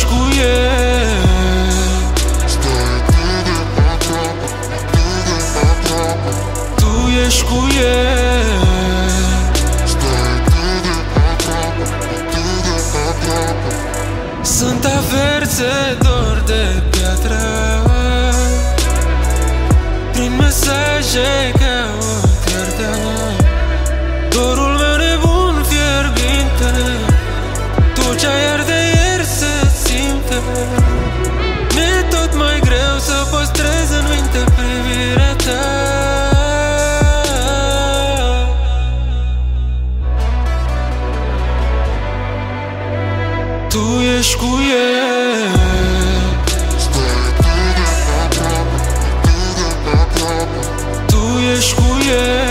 ești cu el. Tu ești cu el. Sunt averse dor de piatră, prin mesaje ca o tiardă. Dorul meu nebun fierbinte, tu ce-ai arde ieri se simte. Mi-e tot mai greu să păstrez în minte privirea ta. Tu ești cu el. Tu ești cu el.